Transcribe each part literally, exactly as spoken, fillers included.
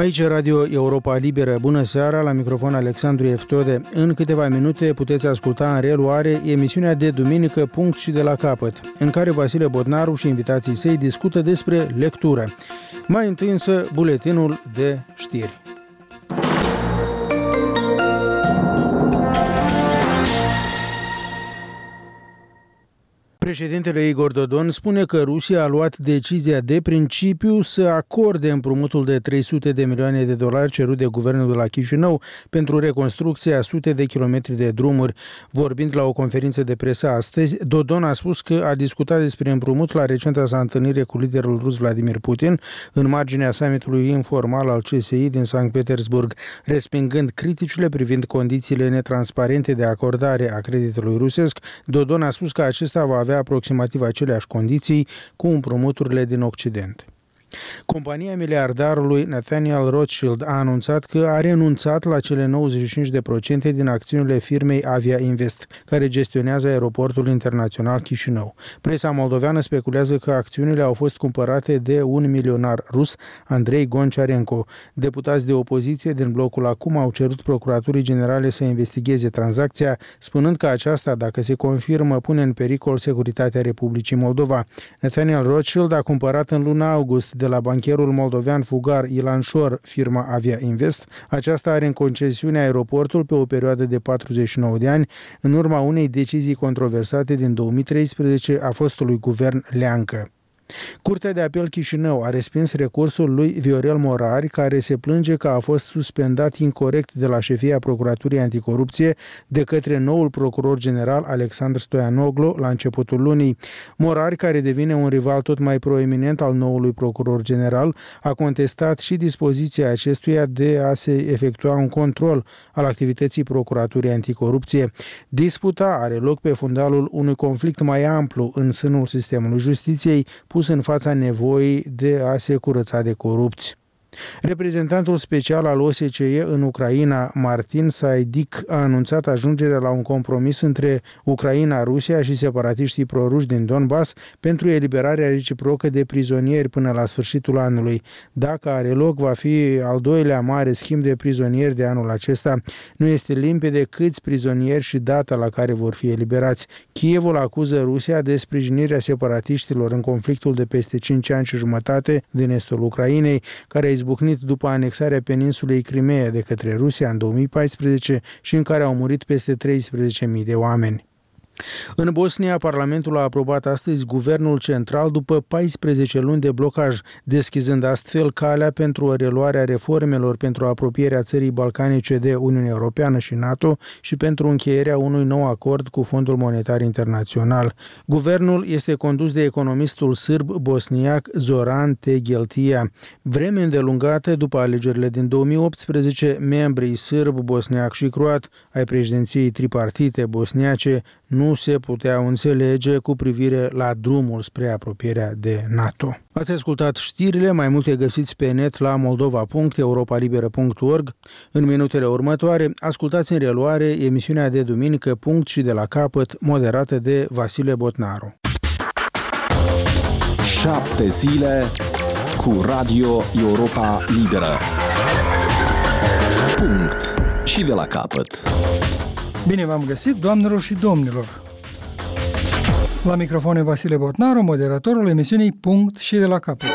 Aici Radio Europa Liberă. Bună seara, la microfon Alexandru Eftode. În câteva minute puteți asculta în reluare emisiunea de duminică Punct și de la capăt, în care Vasile Botnaru și invitații săi discută despre lectură. Mai întâi însă buletinul de știri. Președintele Igor Dodon spune că Rusia a luat decizia de principiu să acorde împrumutul de trei sute de milioane de dolari cerut de guvernul de la Chișinău pentru reconstrucția a sute de kilometri de drumuri. Vorbind la o conferință de presă astăzi, Dodon a spus că a discutat despre împrumut la recenta sa întâlnire cu liderul rus Vladimir Putin în marginea summitului informal al C S I din Sankt Petersburg, respingând criticile privind condițiile netransparente de acordare a creditului rusesc. Dodon a spus că acesta va avea aproximativ aceleași condiții cu împrumuturile din Occident. Compania miliardarului Nathaniel Rothschild a anunțat că a renunțat la cele nouăzeci și cinci la sută din acțiunile firmei Avia Invest, care gestionează aeroportul internațional Chișinău. Presa moldoveană speculează că acțiunile au fost cumpărate de un milionar rus, Andrei Goncharenko. Deputați de opoziție din blocul Acum au cerut Procuraturii Generale să investigheze tranzacția, spunând că aceasta, dacă se confirmă, pune în pericol securitatea Republicii Moldova. Nathaniel Rothschild a cumpărat în luna august de la bancherul moldovean fugar Ilan Șor firma Avia Invest. Aceasta are în concesiune aeroportul pe o perioadă de patruzeci și nouă de ani, în urma unei decizii controversate din două mii treisprezece a fostului guvern Leancă. Curtea de apel Chișinău a respins recursul lui Viorel Morari, care se plânge că a fost suspendat incorect de la șefia Procuraturii Anticorupție de către noul procuror general Alexandru Stoianoglu la începutul lunii. Morari, care devine un rival tot mai proeminent al noului procuror general, a contestat și dispoziția acestuia de a se efectua un control al activității Procuraturii Anticorupție. Disputa are loc pe fundalul unui conflict mai amplu în sânul sistemului justiției, pus în fața nevoii de a se curăța de corupți. Reprezentantul special al O S C E în Ucraina, Martin Saidic, a anunțat ajungerea la un compromis între Ucraina, Rusia și separatiștii proruși din Donbass pentru eliberarea reciprocă de prizonieri până la sfârșitul anului. Dacă are loc, va fi al doilea mare schimb de prizonieri de anul acesta. Nu este limpede câți prizonieri și data la care vor fi eliberați. Kievul acuză Rusia de sprijinirea separatiștilor în conflictul de peste cinci ani și jumătate din estul Ucrainei, care a izbucnit după anexarea peninsulei Crimea de către Rusia în două mii paisprezece și în care au murit peste treisprezece mii de oameni. În Bosnia, Parlamentul a aprobat astăzi guvernul central după paisprezece luni de blocaj, deschizând astfel calea pentru reluarea reformelor pentru apropierea țării balcanice de Uniunea Europeană și NATO și pentru încheierea unui nou acord cu Fondul Monetar Internațional. Guvernul este condus de economistul sârb bosniac Zoran Tegheltia. Vreme îndelungată după alegerile din două mii optsprezece, membrii sârb, bosniac și croat ai președinției tripartite bosniace nu se puteau înțelege cu privire la drumul spre apropierea de NATO. Ați ascultat știrile, mai multe găsiți pe net la moldova punct europa liberă punct org. În minutele următoare, ascultați în reluare emisiunea de duminică Punct și de la capăt, moderată de Vasile Botnaru. Șapte zile cu Radio Europa Liberă. Punct și de la capăt. Bine v-am găsit, doamnelor și domnilor! La microfon e Vasile Botnaru, moderatorul emisiunii Punct și de la capăt.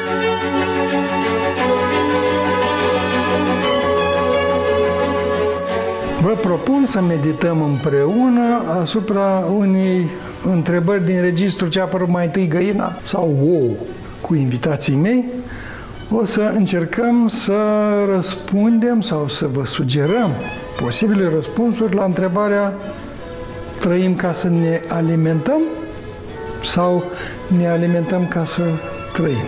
Vă propun să medităm împreună asupra unei întrebări din registru ce a apărut mai întâi găina sau ou. Cu invitații mei o să încercăm să răspundem sau să vă sugerăm posibile răspunsuri la întrebarea: trăim ca să ne alimentăm sau ne alimentăm ca să trăim?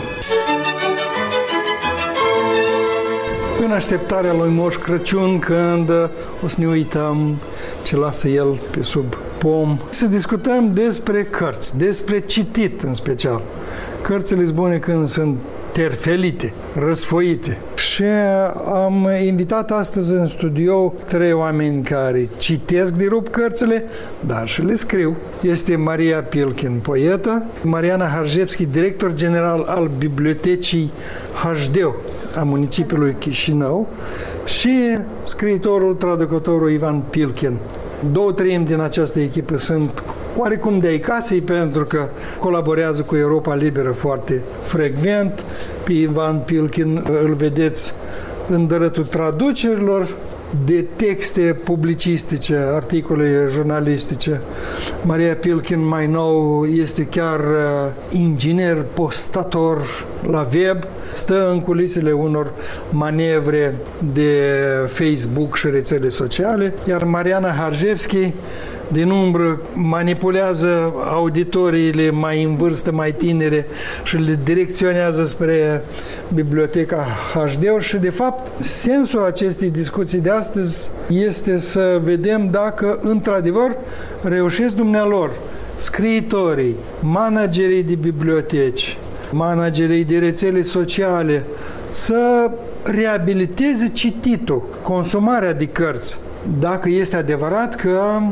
În așteptarea lui Moș Crăciun, când o să ne uităm ce lasă el pe sub pom. Să discutăm despre cărți, despre citit în special. Cărțile sunt bune când sunt terfelite, răsfoite. Și am invitat astăzi în studio trei oameni care citesc de rup cărțile, dar și le scriu. Este Maria Pilkin, poetă, Mariana Harjevski, director general al Bibliotecii Hașdeu a municipiului Chișinău și scriitorul, traducătorul Ivan Pilkin. Două treimi din această echipă sunt oarecum de-ai casei, pentru că colaborează cu Europa Liberă foarte frecvent. Pe Ivan Pilkin îl vedeți în dărătul traducerilor de texte publicistice, articole jurnalistice. Maria Pilkin, mai nou, este chiar inginer postator la web, stă în culisele unor manevre de Facebook și rețele sociale, iar Mariana Harjevski, din umbră, manipulează auditoriile mai în vârstă, mai tinere și le direcționează spre Biblioteca Hașdeu și, de fapt, sensul acestei discuții de astăzi este să vedem dacă, într-adevăr, reușesc dumnealor, scriitorii, managerii de biblioteci, managerii de rețele sociale, să reabiliteze cititul, consumarea de cărți. Dacă este adevărat că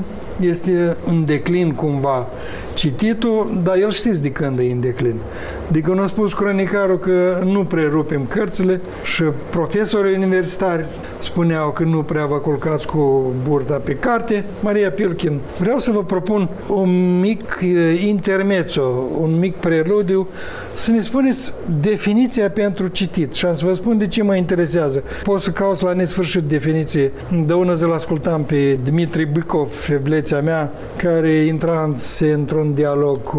este în declin cumva cititul, dar el știți de când e în declin. De când a spus cronicarul că nu prerupem cărțile și profesorii universitari spuneau că nu prea vă culcați cu burta pe carte. Maria Pilkin, vreau să vă propun un mic intermezzo, un mic preludiu, să ne spuneți definiția pentru citit și am să vă spun de ce mă interesează. Pot să caut la nesfârșit definiție. De una zi-l ascultam pe Dmitri Bykov, feblețea mea, care intra într-un dialog cu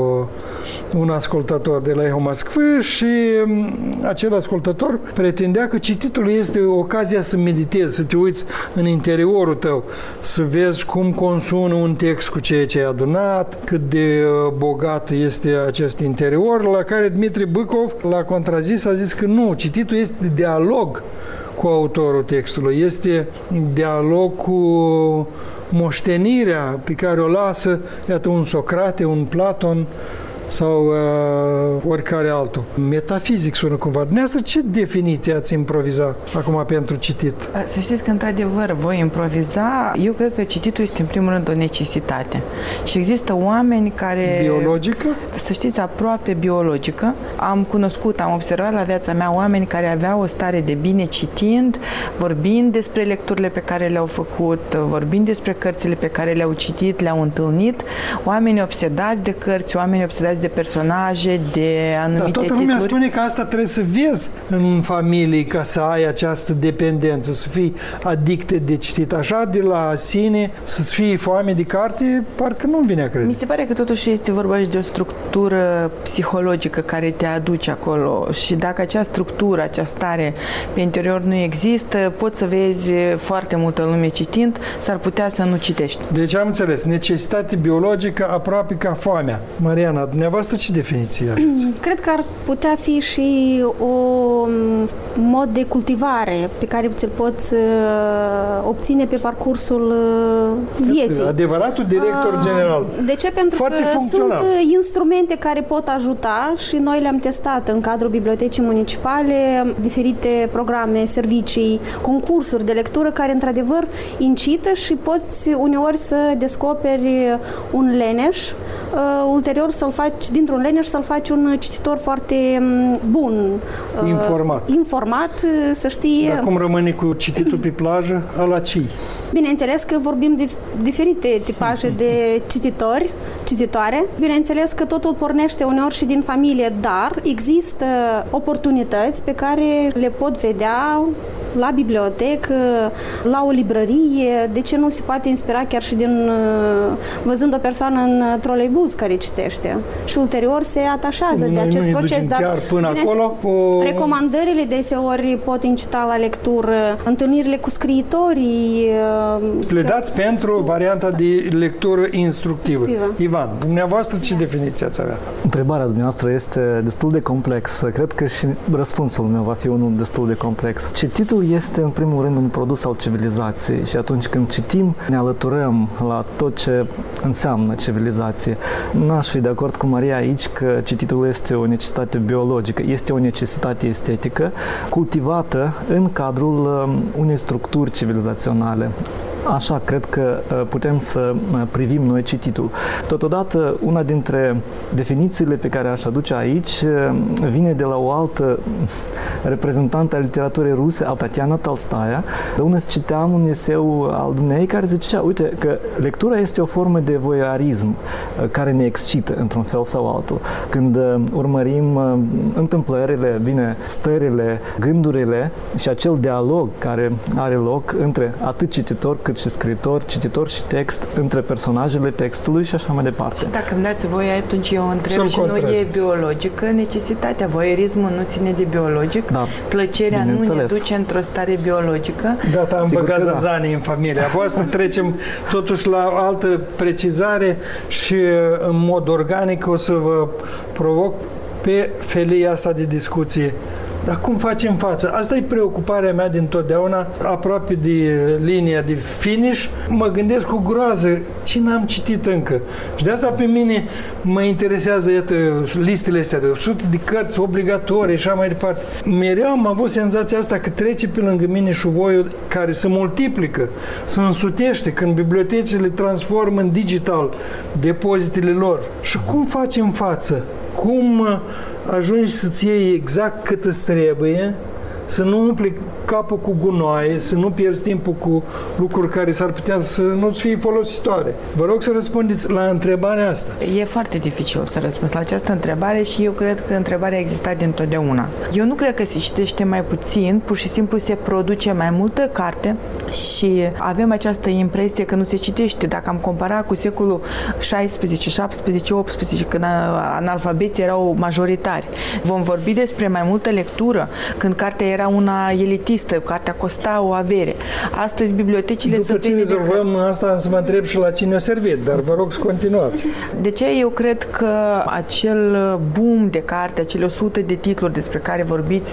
un ascultător de la Eho Moskvă și acel ascultător pretindea că cititul este ocazia să meditezi, să te uiți în interiorul tău, să vezi cum consumă un text cu ceea ce ai adunat, cât de bogat este acest interior, la care Dmitri Bykov l-a contrazis, a zis că nu, cititul este dialog cu autorul textului, este dialog cu moștenirea pe care o lasă, iată, un Socrate, un Platon sau uh, oricare altul. Metafizic sună cumva. Dumneavoastră, ce definiție ați improviza acum pentru citit? Să știți că, într-adevăr, voi improviza. Eu cred că cititul este, în primul rând, o necesitate. Și există oameni care... Biologică? Să știți, aproape biologică. Am cunoscut, am observat la viața mea oameni care aveau o stare de bine citind, vorbind despre lecturile pe care le-au făcut, vorbind despre cărțile pe care le-au citit, le-au întâlnit, oameni obsedați de cărți, oameni obsedați de personaje, de anumite titluri. Dar toată lumea spune că asta trebuie să vezi în familie ca să ai această dependență, să fii adicte de citit. Așa, de la sine, să-ți fii foame de carte, parcă nu-mi vine a crede. Mi se pare că totuși este vorba și de o structură psihologică care te aduce acolo și dacă acea structură, acea stare pe interior nu există, poți să vezi foarte multă lume citind, s-ar putea să nu citești. Deci am înțeles, necesitate biologică aproape ca foamea. Mariana, dumneavoastră ce definiție aveți? Cred că ar putea fi și o mod de cultivare pe care ți-l poți obține pe parcursul vieții. Adevăratul director general. De ce? Pentru Foarte că funcțional. sunt instrumente care pot ajuta și noi le-am testat în cadrul bibliotecii municipale, diferite programe, servicii, concursuri de lectură care într-adevăr incită și poți uneori să descoperi un leneș, ulterior să-l faci, dintr-un leneș să-l faci un cititor foarte bun. Informat. Informat, să știi... Dar cum rămâne cu cititul pe plajă, ala cii? Bineînțeles că vorbim de diferite tipaje de cititori, cititoare. Bineînțeles că totul pornește uneori și din familie, dar există oportunități pe care le pot vedea la bibliotecă, la o librărie, de ce nu se poate inspira chiar și din văzând o persoană în troleibuz care citește și ulterior se atașează Noi de acest proces. Dar chiar până acolo, o... recomandările deseori pot incita la lectură, întâlnirile cu scriitorii Le dați pentru varianta de lectură instructivă. Instructivă. Ivan, dumneavoastră ce definiție ați avea? Întrebarea dumneavoastră este destul de complexă. Cred că și răspunsul meu va fi unul destul de complex. Cititul este, în primul rând, un produs al civilizației și atunci când citim, ne alăturăm la tot ce înseamnă civilizație. N-aș fi de acord cu Maria aici că cititul este o necesitate biologică. Este o necesitate estetică cultivată în cadrul unei structuri civilizaționale. Așa cred că putem să privim noi cititul. Totodată, una dintre definițiile pe care aș aduce aici vine de la o altă reprezentantă a literaturii ruse, a Tatiana Tolstoia, de unde citeam un eseu al dumneei care zicea, uite, că lectura este o formă de voyeurism care ne excită într-un fel sau altul. Când urmărim întâmplările, bine, stările, gândurile și acel dialog care are loc între atât cititor cât și scriitor, cititor și text, între personajele textului și așa mai departe. Și dacă îmi dați voie, atunci eu întreb și nu e biologică necesitatea. Voyeurismul nu ține de biologic, da, plăcerea nu ne duce într-o stare biologică. Gata, am băgat zăzanii în familia voastră, trecem totuși la o altă precizare și în mod organic o să vă provoc pe felia asta de discuție. Dar cum facem față? Asta e preocuparea mea dintotdeauna, aproape de linia de finish. Mă gândesc cu groază, ce n-am citit încă. Și de asta pe mine mă interesează, iată, listele astea de o sută de cărți obligatorii și așa mai departe. Mereu am avut senzația asta că trece pe lângă mine șuvoiul care se multiplică, se însutește când bibliotecile transformă în digital depozitele lor. Și cum facem față? Cum ajungi să-ți iei exact cât îți trebuie, să nu umpli capul cu gunoaie, să nu pierzi timpul cu lucruri care s-ar putea să nu-ți fie folositoare. Vă rog să răspundeți la întrebarea asta. E foarte dificil să răspunzi la această întrebare și eu cred că întrebarea a existat dintotdeauna. Eu nu cred că se citește mai puțin, pur și simplu se produce mai multă carte și avem această impresie că nu se citește. Dacă am comparat cu secolul șaisprezece, șaptesprezece, optsprezece, când analfabeții erau majoritari, vom vorbi despre mai multă lectură, când cartea era una elitistă, cartea costa o avere. Astăzi bibliotecile După sunt ce rezolvăm asta, să mă întreb și la cine o servit, dar vă rog să continuați. De ce eu cred că acel boom de carte, acele o sută de titluri despre care vorbiți,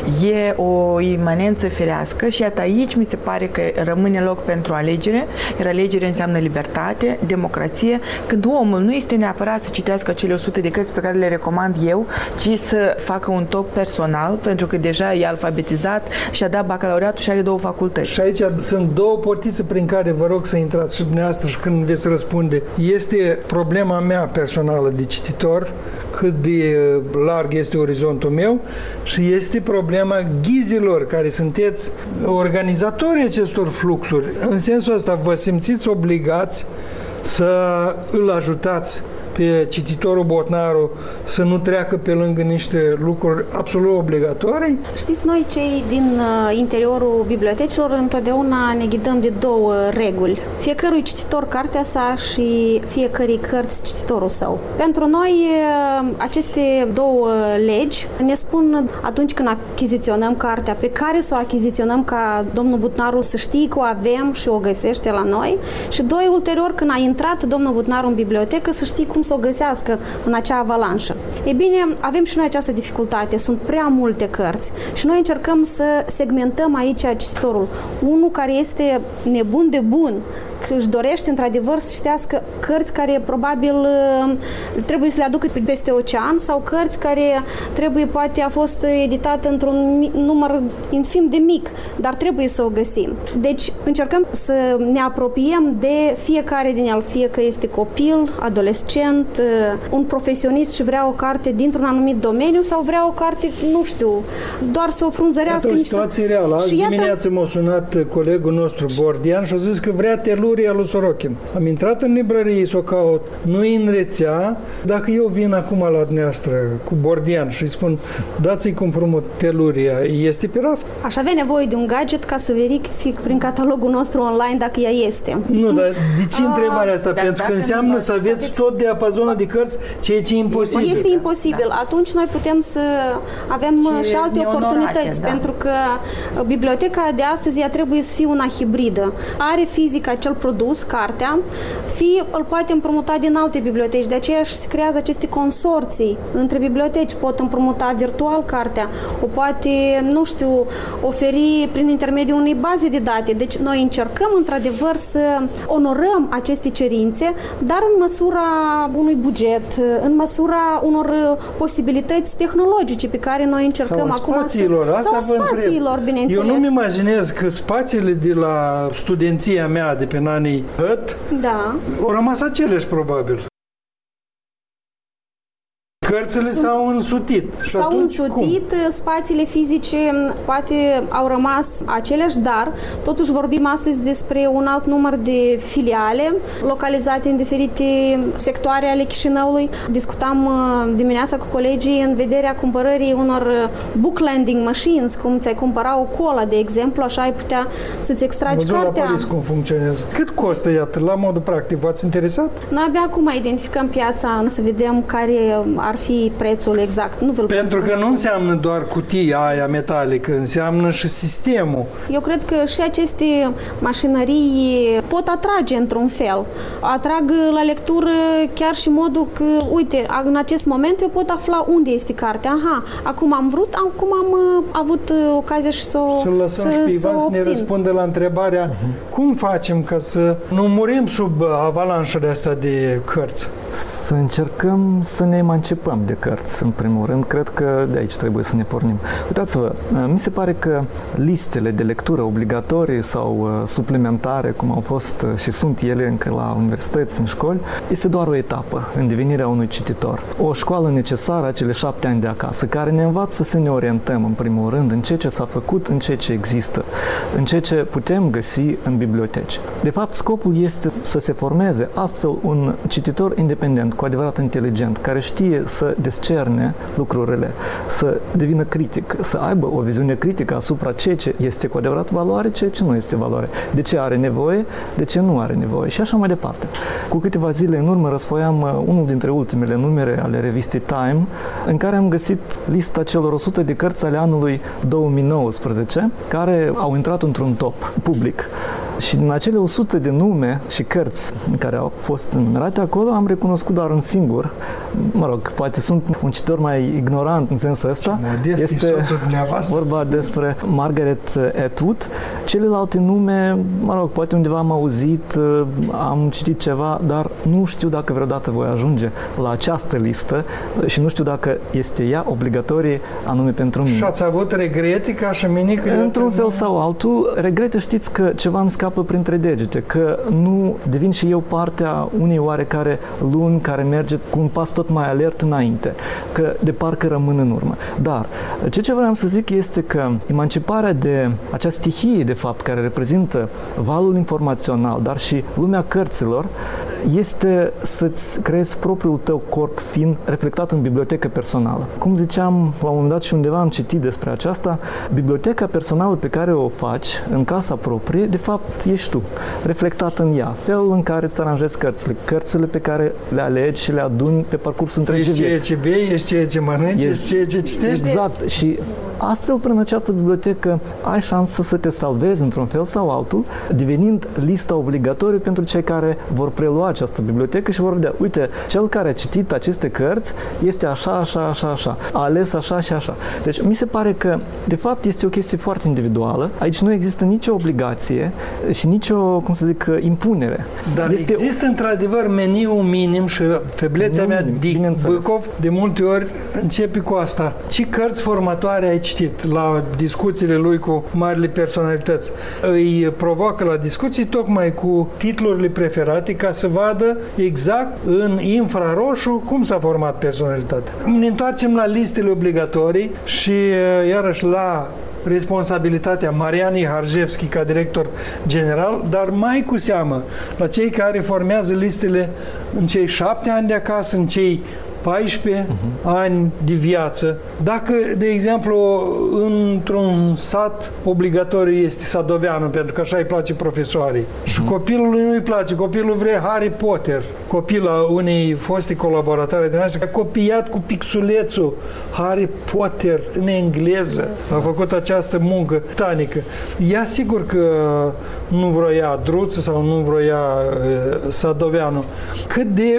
e o imanență firească și iată aici mi se pare că rămâne loc pentru alegere, iar alegere înseamnă libertate, democrație, când omul nu este neapărat să citească acele o sută de cărți pe care le recomand eu, ci să facă un top personal, pentru că deja e alfabetizat și a dat bacalaureatul și are două facultăți. Și aici sunt două portițe prin care vă rog să intrați și dumneavoastră și când veți răspunde. Este problema mea personală de cititor, cât de larg este orizontul meu, și este problema ghizilor care sunteți organizatorii acestor fluxuri. În sensul ăsta vă simțiți obligați să îl ajutați pe cititorul Botnaru să nu treacă pe lângă niște lucruri absolut obligatorii? Știți, noi cei din uh, interiorul bibliotecilor întotdeauna ne ghidăm de două reguli. Fiecărui cititor cartea sa și fiecărui cărți cititorul său. Pentru noi uh, aceste două legi ne spun atunci când achiziționăm cartea pe care să o achiziționăm ca domnul Botnaru să știe că o avem și o găsește la noi și doi, ulterior când a intrat domnul Botnaru în bibliotecă să știe cum să o găsească în acea avalanșă. Ei bine, avem și noi această dificultate. Sunt prea multe cărți și noi încercăm să segmentăm aici cititorul. Unul care este nebun de bun, că își dorește într-adevăr să citească cărți care probabil trebuie să le aducă peste ocean sau cărți care trebuie, poate a fost editată într-un număr infim de mic, dar trebuie să o găsim. Deci încercăm să ne apropiem de fiecare din el, fie că este copil, adolescent, un profesionist și vrea o carte dintr-un anumit domeniu sau vrea o carte, nu știu, doar să o frunzărească. Asta o situație reală. Azi dimineață m-a sunat colegul nostru Bordian și a zis că vrea teluri Teluria lui Sorokin. Am intrat în librărie să o caut, nu-i în rețea. Dacă eu vin acum la dumneavoastră cu Bordian și îi spun, dați-i cu împrumut Teluria, este pe raft? Aș avea nevoie de un gadget ca să verific prin catalogul nostru online dacă ea este. Nu, dar de ce întrebarea asta? Dar Pentru că înseamnă să aveți, aveți tot diapazonul de cărți, ceea ce e imposibil. Este imposibil. Da. Atunci noi putem să avem și, și alte oportunități, da. Pentru că biblioteca de astăzi ea trebuie să fie una hibridă. Are fizic acel produs, cartea, fie îl poate împrumuta din alte biblioteci. De aceea se creează aceste consorții între biblioteci. Pot împrumuta virtual cartea, o poate, nu știu, oferi prin intermediul unei baze de date. Deci noi încercăm într-adevăr să onorăm aceste cerințe, dar în măsura unui buget, în măsura unor posibilități tehnologice pe care noi încercăm sau acum spațiilor, să... asta sau spațiilor, bineînțeles. Eu nu-mi imaginez că spațiile de la studenția mea de pe anii hăt da. au rămas aceleși, probabil. Cărțile Sunt... s-au însutit. Și s-au însutit, cum? Spațiile fizice poate au rămas aceleași, dar totuși vorbim astăzi despre un alt număr de filiale localizate în diferite sectoare ale Chișinăului. Discutam dimineața cu colegii în vederea cumpărării unor book lending machines, cum ți-ai cumpăra o cola, de exemplu, așa ai putea să-ți extragi Văzut cartea. La Paris cum funcționează. Cât costă, iată, la modul practic? V-ați interesat? Noi abia acum identificăm piața, să vedem care ar fi prețul exact. Nu Pentru că nu înseamnă doar cutia aia metalică, înseamnă și sistemul. Eu cred că și aceste mașinării pot atrage într-un fel. Atrag la lectură chiar și modul că, uite, în acest moment eu pot afla unde este cartea. Aha, acum am vrut, acum am avut ocazia și să o Să lăsăm și pe Ivan să ne răspundă la întrebarea uh-huh. cum facem ca să nu murim sub avalanșele astea de cărți? Să încercăm să ne emancipăm de cărți, în primul rând. Cred că de aici trebuie să ne pornim. Uitați-vă, mi se pare că listele de lectură obligatorii sau suplimentare, cum au fost și sunt ele încă la universități, în școli, este doar o etapă în devenirea unui cititor. O școală necesară, acele șapte ani de acasă, care ne învață să ne orientăm, în primul rând, în ceea ce s-a făcut, în ceea ce există, în ceea ce putem găsi în biblioteci. De fapt, scopul este să se formeze astfel un cititor independent, cu adevărat inteligent, care știe să descerne lucrurile, să devină critic, să aibă o viziune critică asupra ceea ce este cu adevărat valoare, ceea ce nu este valoare, de ce are nevoie, de ce nu are nevoie și așa mai departe. Cu câteva zile în urmă răsfoiam unul dintre ultimele numere ale revistei Time, în care am găsit lista celor o sută de cărți ale anului două mii nouăsprezece, care au intrat într-un top public. Și din acele o sută de nume și cărți care au fost numerate acolo, am recunoscut doar un singur. Mă rog, poate sunt un cititor mai ignorant în sensul ăsta. Este vorba despre Margaret Atwood. Celelalte nume, mă rog, poate undeva am auzit, am citit ceva, dar nu știu dacă vreodată voi ajunge la această listă și nu știu dacă este ea obligatorie anume pentru mine. Și ați avut regrete ca și mine? Într-un fel sau altul, regrete, știți că ceva îmi scapă printre degete, că nu devin și eu partea unei oarecare lumi care merge cu un pas tot mai alert înainte, că de parcă rămân în urmă. Dar ce ce vreau să zic este că emanciparea de acea stihie, de fapt, care reprezintă valul informațional, dar și lumea cărților, este să-ți creezi propriul tău corp fin reflectat în bibliotecă personală. Cum ziceam la un moment dat și undeva am citit despre aceasta, biblioteca personală pe care o faci în casa proprie, de fapt, ești tu, reflectat în ea. Felul în care îți aranjezi cărțile, cărțile pe care le alegi și le aduni pe parcursul întregii vieți. Ești ceea ce bei, ești ceea ce mănânci, ești ceea ce citești. Exact. Și astfel, prin această bibliotecă, ai șansă să te salvezi într-un fel sau altul, devenind lista obligatorie pentru cei care vor prelua această bibliotecă și vor vedea, uite, cel care a citit aceste cărți este așa, așa, așa, așa, a ales așa și așa. Deci, mi se pare că, de fapt, este o chestie foarte individuală. Aici nu există nicio obligație și nicio, cum să zic, impunere. Dar este există, într-adevăr, meniul minim și feblețea mea, Dic Bâcov, de multe ori începe cu asta. Ce cărți formatoare ai citit la discuțiile lui cu marile personalități? Îi provoacă la discuții tocmai cu titlurile preferate ca să vadă exact în infraroșu cum s-a format personalitatea. Ne întoarcem la listele obligatorii și iarăși la responsabilitatea Marianei Harjevski ca director general, dar mai cu seamă la cei care formează listele în cei șapte ani de acasă, în cei paisprezece uh-huh. ani de viață. Dacă, de exemplu, într-un sat obligatoriu este Sadoveanu, pentru că așa îi place profesorii, uh-huh. și copilului nu îi place, copilul vrea Harry Potter, copila unei foste colaboratoare de noastre, a copiat cu pixulețul Harry Potter în engleză, a făcut această muncă titanică. Ea sigur că nu vroia Druță sau nu vroia uh, Sadoveanu. Cât de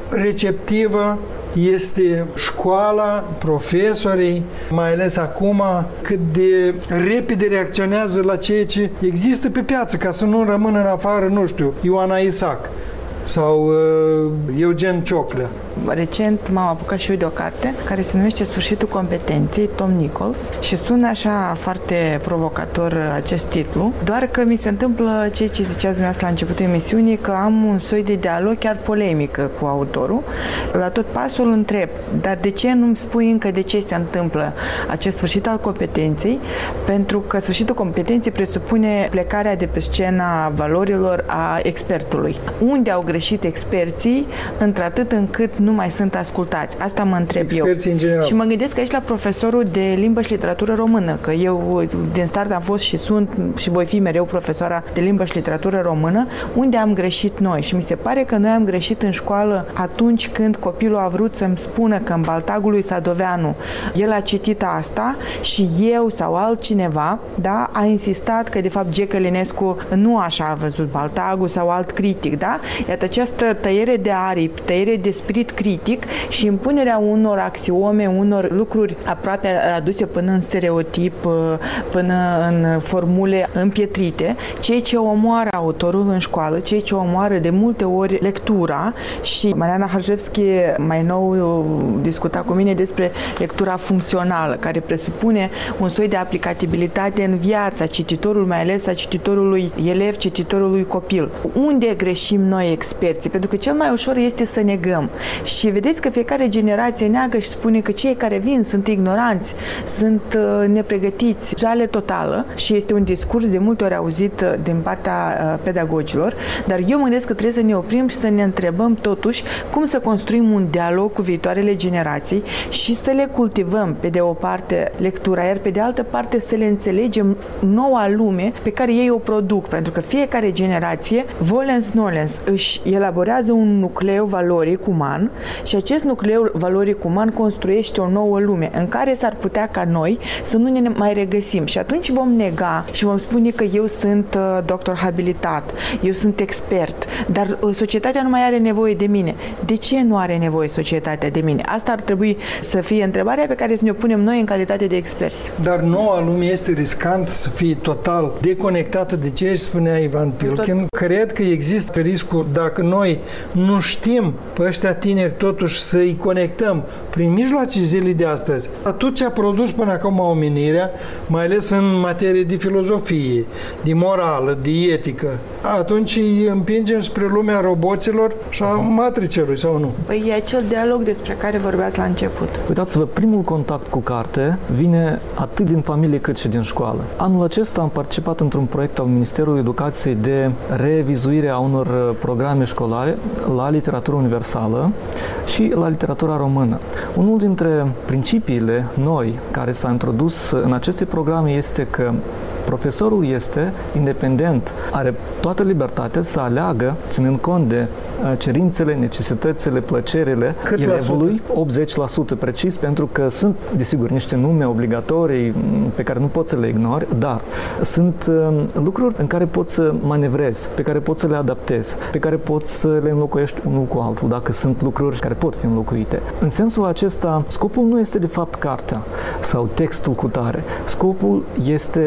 receptivă este școala, profesorii, mai ales acum, cât de repede reacționează la ceea ce există pe piață, ca să nu rămână în afară, nu știu, Ioana Isaac sau uh, Eugen Cioclea. Recent m-am apucat și eu de o carte care se numește Sfârșitul competenței, Tom Nichols, și sună așa foarte provocator acest titlu, doar că mi se întâmplă ceea ce ziceați dumneavoastră la începutul emisiunii, că am un soi de dialog chiar polemică cu autorul. La tot pasul întreb, dar de ce nu-mi spui încă de ce se întâmplă acest sfârșit al competenței? Pentru că sfârșitul competenței presupune plecarea de pe scena valorilor a expertului. Unde au greșit experții, într-atât încât nu mai sunt ascultați. Asta mă întreb Experții eu. În general. Și mă gândesc aici la profesorul de limbă și literatură română, că eu din start am fost și sunt și voi fi mereu profesoara de limbă și literatură română, unde am greșit noi. Și mi se pare că noi am greșit în școală atunci când copilul a vrut să-mi spună că în Baltagul lui Sadoveanu el a citit asta și eu sau altcineva, da, a insistat că de fapt G. Călinescu nu așa a văzut Baltagul sau alt critic, da? Iată această tăiere de aripi, tăiere de spirit critic și impunerea unor axiome, unor lucruri aproape aduse până în stereotip, până în formule împietrite, ceea ce omoară autorul în școală, ceea ce omoară de multe ori lectura. Și Mariana Harjevski mai nou discuta cu mine despre lectura funcțională, care presupune un soi de aplicabilitate în viața cititorului, mai ales a cititorului elev, cititorului copil. Unde greșim noi experții? Pentru că cel mai ușor este să negăm. Și vedeți că fiecare generație neagă și spune că cei care vin sunt ignoranți, sunt uh, nepregătiți, jale totală, și este un discurs de multe ori auzit uh, din partea uh, pedagogilor, dar eu mă gândesc că trebuie să ne oprim și să ne întrebăm totuși cum să construim un dialog cu viitoarele generații și să le cultivăm pe de o parte lectura, iar pe de altă parte să le înțelegem noua lume pe care ei o produc, pentru că fiecare generație, volens nolens, își elaborează un nucleu valoric uman și acest nucleu valoric uman construiește o nouă lume în care s-ar putea ca noi să nu ne mai regăsim și atunci vom nega și vom spune că eu sunt uh, doctor habilitat, eu sunt expert, dar uh, societatea nu mai are nevoie de mine. De ce nu are nevoie societatea de mine? Asta ar trebui să fie întrebarea pe care să ne o punem noi în calitate de experți. Dar noua lume este riscant să fie total deconectată de ce își spunea Ivan Pilkin. Tot... Cred că există riscul, dacă noi nu știm pe ăștia tineri totuși să-i conectăm prin mijloace zilei de astăzi la tot ce a produs până acum omenirea, mai ales în materie de filozofie, de morală, de etică, atunci îi împingem spre lumea roboților și a matricelui, sau nu? Păi e acel dialog despre care vorbeați la început. Uitați-vă, primul contact cu carte vine atât din familie cât și din școală. Anul acesta am participat într-un proiect al Ministerului Educației de revizuire a unor programe școlare la literatură universală și la literatura română. Unul dintre principiile noi care s-a introdus în aceste programe este că profesorul este independent, are toată libertatea să aleagă, ținând cont de cerințele, necesitățile, plăcerile Cât elevului, optzeci la sută precis, pentru că sunt, desigur, niște nume obligatorii pe care nu poți să le ignori, dar sunt lucruri în care poți să manevrezi, pe care poți să le adaptezi, pe care poți să le înlocuiești unul cu altul, dacă sunt lucruri care pot fi înlocuite. În sensul acesta, scopul nu este de fapt cartea sau textul cu tare. Scopul este ceea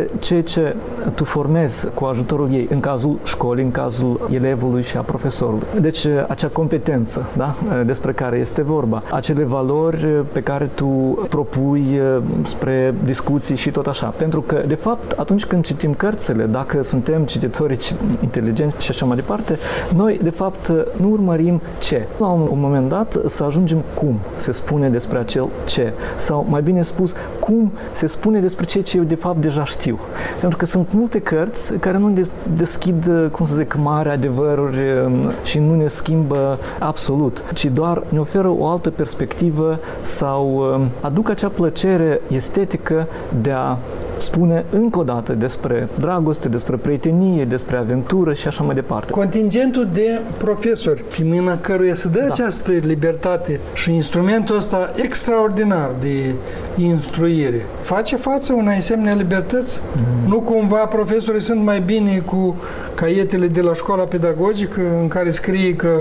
ce tu formezi cu ajutorul ei în cazul școlii, în cazul elevului și a profesorului. Deci acea competență, da? Despre care este vorba, acele valori pe care tu propui spre discuții și tot așa. Pentru că, de fapt, atunci când citim cărțile, dacă suntem cititori inteligenți și așa mai departe, noi, de fapt, nu urmărim ce. La un moment dat să ajungem cum se spune despre acel ce. Sau, mai bine spus, cum se spune despre ceea ce eu, de fapt, deja știu. Pentru că sunt multe cărți care nu ne deschid, cum să zic, mari adevăruri și nu ne schimbă absolut, ci doar ne oferă o altă perspectivă sau aduc acea plăcere estetică de a spune încă o dată despre dragoste, despre prietenie, despre aventură și așa mai departe. Contingentul de profesori, pe mâna căruia se dă da. această libertate și instrumentul ăsta extraordinar de instruire, face față unei asemenea libertăți? Mm. Nu cumva profesorii sunt mai bine cu caietele de la școala pedagogică în care scrie că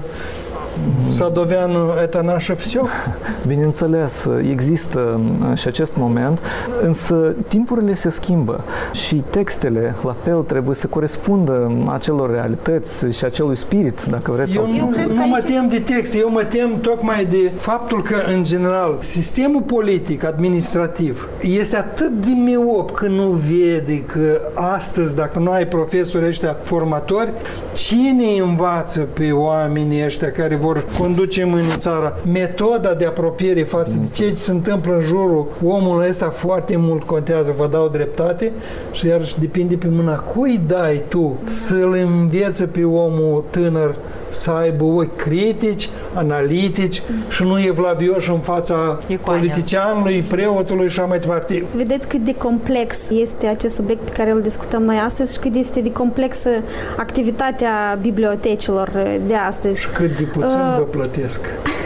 Sadoveanu это наше всё? Bineînțeles, există și acest moment, însă timpurile se schimbă și textele, la fel, trebuie să corespundă acelor realități și acelui spirit, dacă vreți. Eu, eu nu, nu mă tem de text, eu mă tem tocmai de faptul că, în general, sistemul politic, administrativ, este atât de miop că nu vede că astăzi, dacă nu ai profesori ăștia formatori, cine învață pe oamenii ăștia care vor conduce în țara metoda de apropiere față de ce se întâmplă în jurul omului ăsta foarte mult contează, vă dau dreptate și iarăși depinde pe mâna cui dai tu să-l înveți pe omul tânăr să aibă ochi critici, analitici și nu evlavioși în fața Icoania. politicianului, preotului și așa mai departe. Vedeți cât de complex este acest subiect pe care îl discutăm noi astăzi și cât este de complexă activitatea bibliotecilor de astăzi. Și cât de puțin uh... vă plătesc.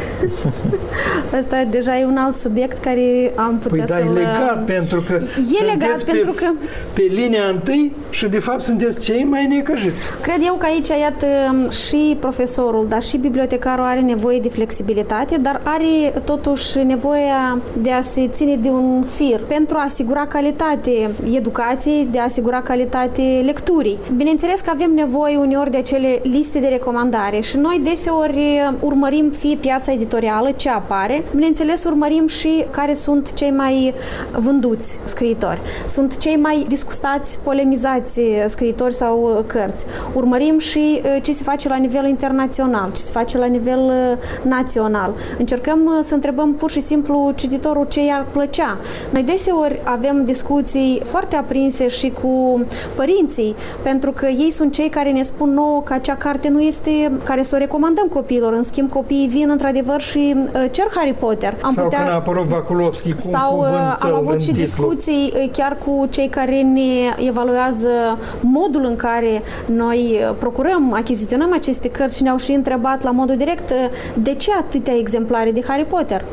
Asta deja e un alt subiect care am putea să-l... Păi, da, e legat, pentru că e legat, pentru pe, că... pe linia întâi și, de fapt, sunteți cei mai necăjiți. Cred eu că aici, iată, și profesorul, dar și bibliotecarul are nevoie de flexibilitate, dar are, totuși, nevoia de a se ține de un fir pentru a asigura calitate educației, de a asigura calitate lecturii. Bineînțeles că avem nevoie uneori de acele liste de recomandare și noi deseori urmărim fie piața editorială, ce apare. Bineînțeles, urmărim și care sunt cei mai vânduți scriitori. Sunt cei mai discutați, polemizați scriitori sau cărți. Urmărim și ce se face la nivel internațional, ce se face la nivel național. Încercăm să întrebăm pur și simplu cititorul ce i-ar plăcea. Noi deseori avem discuții foarte aprinse și cu părinții, pentru că ei sunt cei care ne spun nouă că acea carte nu este care să o recomandăm copiilor. În schimb, copiii vin într-adevăr și uh, cer Harry Potter. Am sau putea... când a apărut Vakulovski cu sau un uh, am avut și titlu. discuții uh, chiar cu cei care ne evaluează modul în care noi uh, procurăm, achiziționăm aceste cărți și ne-au și întrebat la modul direct uh, de ce atâtea exemplare de Harry Potter.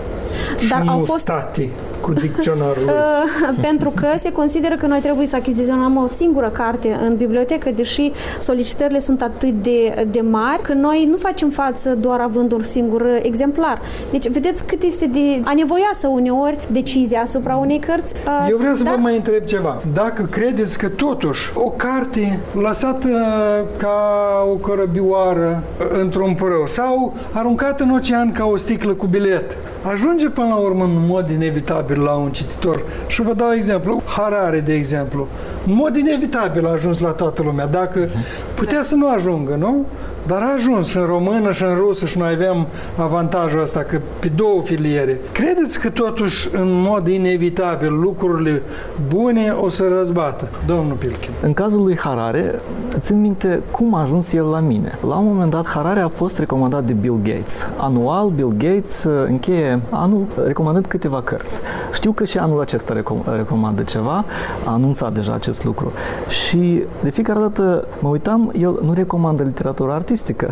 Și Dar nu au fost state cu dicționarul. Pentru că se consideră că noi trebuie să achiziționăm o singură carte în bibliotecă, deși solicitările sunt atât de, de mari, că noi nu facem față doar având un singur exemplar. Deci, vedeți cât este de anevoioasă uneori decizia asupra unei cărți. Eu vreau să dar... vă mai întreb ceva. Dacă credeți că totuși o carte lăsată ca o cărăbioară într-un părău sau aruncată în ocean ca o sticlă cu bilet, ajunge până la urmă în mod inevitabil la un cititor. Și vă dau exemplu. Harari, de exemplu. În mod inevitabil a ajuns la toată lumea. Dacă putea să nu ajungă, nu? Dar a ajuns și în română și în rusă și noi avem avantajul ăsta că pe două filiere. Credeți că totuși în mod inevitabil lucrurile bune o să răzbată? Domnul Pilkin. În cazul lui Harari, țin minte cum a ajuns el la mine. La un moment dat, Harari a fost recomandat de Bill Gates. Anual, Bill Gates încheie anul recomandând câteva cărți. Știu că și anul acesta recom- recomandă ceva, a anunțat deja acest lucru. Și de fiecare dată mă uitam, el nu recomandă literatura artistică,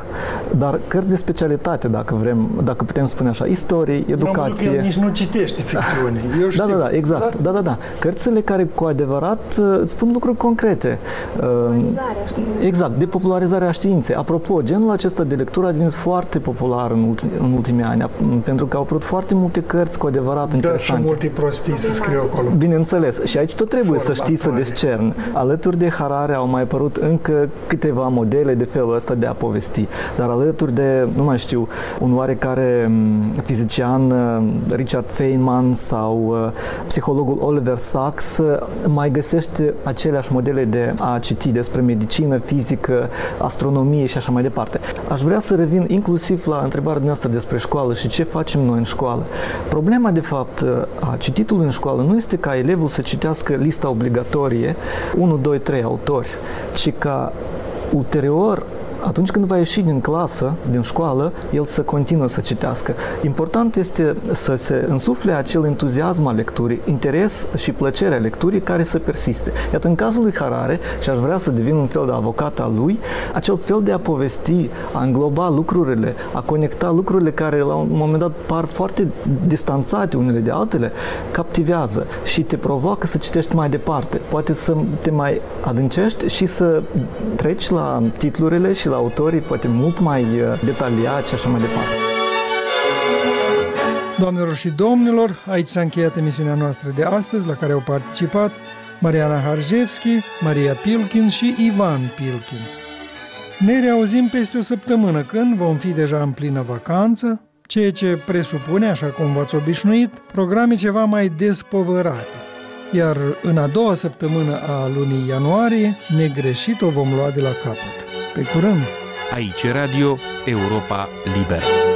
dar cărți de specialitate, dacă vrem, dacă putem spune așa, istorie, educație. El nici nu citește ficțiune. Eu știu. Da, da, da, exact. Da, da, da. Cărțile care cu adevărat îți spun lucruri concrete. Popularizarea științei. Exact, de popularizarea științei. Apropo, genul acesta de lectură a devenit foarte popular în, ulti, în ultimii ani, pentru că au apărut foarte multe cărți cu adevărat da, interesante. Și multe prostii să scriu acolo. Bineînțeles. Și aici tot trebuie Formatare. să știi să discerni. Alături de Harari au mai apărut încă câteva modele de felul ăsta de a povesti. Dar alături de, nu mai știu, un oarecare fizician, Richard Feynman sau psihologul Oliver Sacks, mai găsește aceleași modele de a citi despre medicină, fizică, astronomie și așa mai departe. Aș vrea să revin inclusiv la întrebarea noastră despre școală și ce facem noi în școală. Problema, de fapt, a cititului în școală nu este ca elevul să citească lista obligatorie unu, doi, trei autori, ci ca ulterior, atunci când va ieși din clasă, din școală, el să continuă să citească. Important este să se însufle acel entuziasm al lecturii, interes și plăcerea lecturii care să persiste. Iată, în cazul lui Harari, și aș vrea să devin un fel de avocat al lui, acel fel de a povesti, a îngloba lucrurile, a conecta lucrurile care la un moment dat par foarte distanțate unele de altele, captivează și te provoacă să citești mai departe. Poate să te mai adâncești și să treci la titlurile și la autorii poate mult mai detaliați și așa mai departe. Doamnelor și domnilor, aici s-a încheiat emisiunea noastră de astăzi, la care au participat Mariana Harjevski, Maria Pilkin și Ivan Pilkin. Ne reauzim peste o săptămână, când vom fi deja în plină vacanță, ceea ce presupune, așa cum v-ați obișnuit, programe ceva mai despovărate. Iar în a doua săptămână a lunii ianuarie, negreșit o vom lua de la capăt. Pe curând! Aici Radio Europa Liberă.